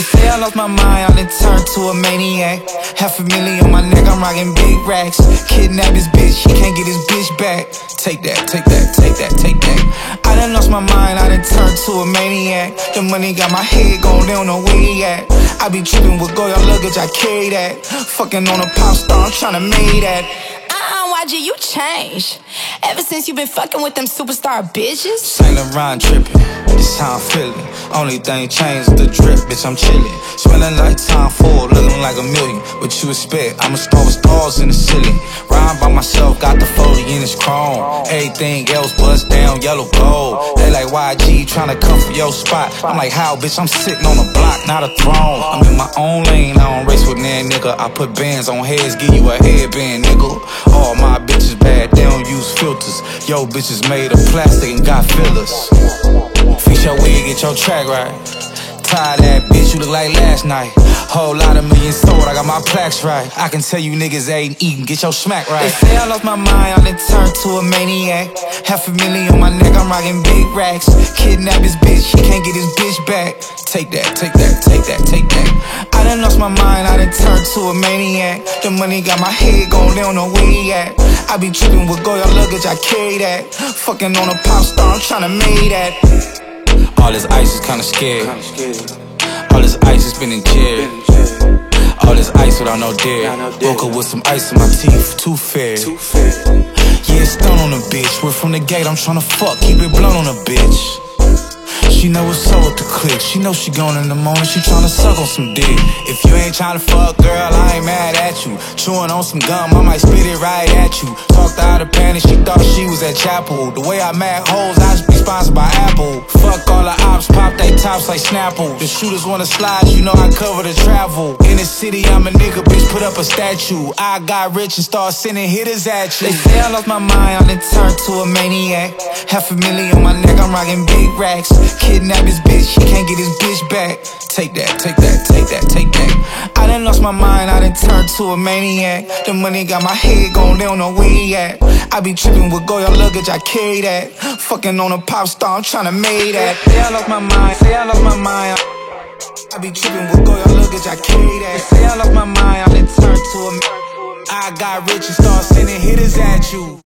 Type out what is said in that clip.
say I lost my mind, I done turned to a maniac. $500,000 on my neck, I'm rocking big racks. Kidnap his bitch, he can't get his bitch back. Take that, take that, take that, take that. I done lost my mind, I done turned to a maniac. The money got my head going, they don't know where he at. I be tripping with Goya luggage, I carry that. Fucking on a pop star, I'm tryna make that. YG, you changed ever since you been fucking with them superstar bitches. Saint Laurent drippin', this how I'm feeling. Only thing changed is the drip, bitch, I'm chillin'. Smelling like Tom Ford, looking like $1,000,000. What you expect? I'm a star with stars in the ceiling. Rhyme by myself, got the 40 in his chrome. Everything else bust down, yellow gold. They like YG tryna come for your spot. I'm like, how, bitch? I'm sitting on a block, not a throne. I'm in my own lane, I don't race with nan nigga. I put bands on heads, give you a headband, nigga. All my bitches bad, they don't use filters. Yo, bitches made of plastic and got fillers. Fix your wig, get your track right. Tired that bitch, you look like last night. Whole lot of millions sold, I got my plaques right. I can tell you niggas ain't eating, get your smack right. They say I lost my mind, I done turned to a maniac. $500,000 on my neck, I'm rocking big racks. Kidnap his bitch, he can't get his bitch back. Take that, take that, take that, take that. I done lost my mind, I done turned to a maniac. The money got my head going, they don't know where he at. I be tripping with Goya luggage, I carry that. Fucking on a pop star, I'm tryna make that. All this ice is kinda scary. All this ice is been in jail. All this ice without no dare. Woke up with some ice in my teeth, too fair. Yeah, stun on a bitch. We're from the gate, I'm tryna fuck, keep it blunt on a bitch. She know what's up with the click. She know she gone in the morning, she tryna suck on some dick. If you ain't tryna fuck, girl, I ain't mad at you. Chewing on some gum, I might spit it right at you. Talked out of panic, she thought she was at Chapel. The way I mad hoes, I should be sponsored by Apple. Fuck all the ops, pop they tops like Snapple. The shooters wanna slide, you know I cover the travel. In the city, I'm a nigga, bitch, put up a statue. I got rich and start sending hitters at you. They say I lost my mind, I done turned to a maniac. $500,000 on my neck, I'm rocking big racks. Kidnap his bitch, he can't get his bitch back. Take that, take that, take that, take that. I done lost my mind, I done turned to a maniac. The money got my head going, they don't know where he at. I be tripping with Goya luggage, I carry that. Fucking on a pop star, I'm tryna make that. Say I lost my mind, say I lost my mind. I be tripping with Goya luggage, I carry that. Say I lost my mind, I done turned to a I got rich and start sending hitters at you.